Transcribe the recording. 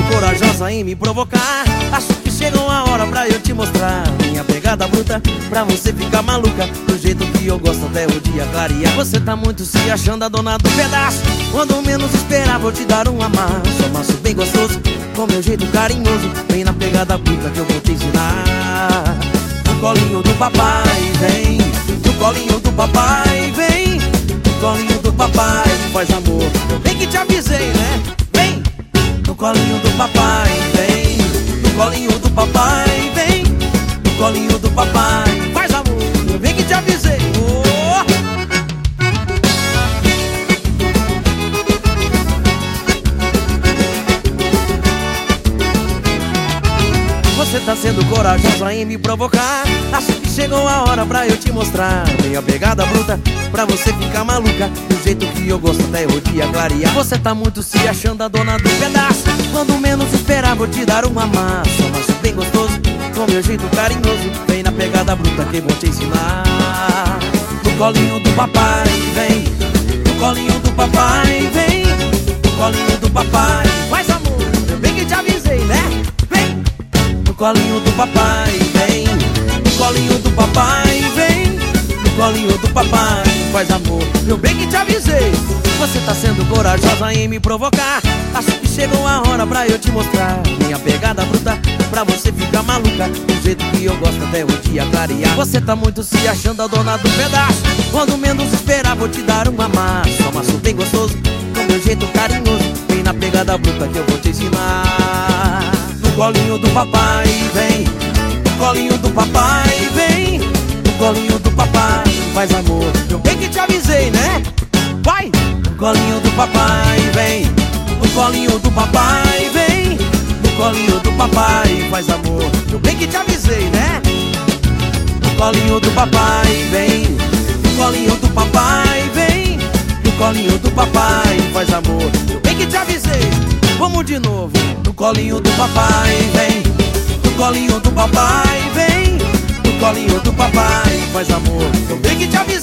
corajosa em me provocar. Acho que chegou a hora pra eu te mostrar minha pegada bruta, pra você ficar maluca do jeito que eu gosto até o dia clarear. Você tá muito se achando a dona do pedaço. Quando menos esperar vou te dar um amasso, amasso bem gostoso, com meu jeito carinhoso. Vem na pegada bruta que eu vou te ensinar. No colinho do papai vem, no colinho do papai vem, no colinho do papai faz amor. Eu bem que te avisei, né? Vem no colinho do papai vem, no colinho do papai vem, no colinho do papai faz amor. Eu bem que te avisei. Você tá sendo corajosa em me provocar. Acho que chegou a hora pra eu te mostrar minha pegada bruta, pra você ficar maluca do jeito que eu gosto até o dia clarear. Você tá muito se achando a dona do pedaço. Quando menos esperar vou te dar um amasso, amasso bem gostoso, com meu jeito carinhoso. Vem na pegada bruta que eu vou te ensinar. No colinho do papai vem, no colinho do papai vem, no colinho do papai faz amor. Eu bem que te avisei, né? No colinho do papai vem, no colinho do papai vem, no colinho do papai faz amor. Eu bem que te avisei. Você tá sendo corajosa em me provocar. Acho que chegou a hora pra eu te mostrar minha pegada bruta, pra você ficar maluca do jeito que eu gosto até o dia clarear. Você tá muito se achando a dona do pedaço. Quando menos esperar vou te dar um amasso, amasso bem gostoso, com meu jeito carinhoso. Vem na pegada bruta que eu vou te ensinar. No colinho do papai vem, no colinho do papai vem, no colinho do papai faz amor. Eu bem que te avisei, né? Vai! No colinho do papai vem, no colinho do papai vem, no colinho do papai faz amor. Eu bem que te avisei, né? No colinho do papai vem, no colinho do papai vem, no colinho do papai faz amor. Eu bem que te avisei. Vamos de novo. No colinho do papai vem, no colinho do papai vem, no colinho do papai faz amor. Eu bem que te avisei.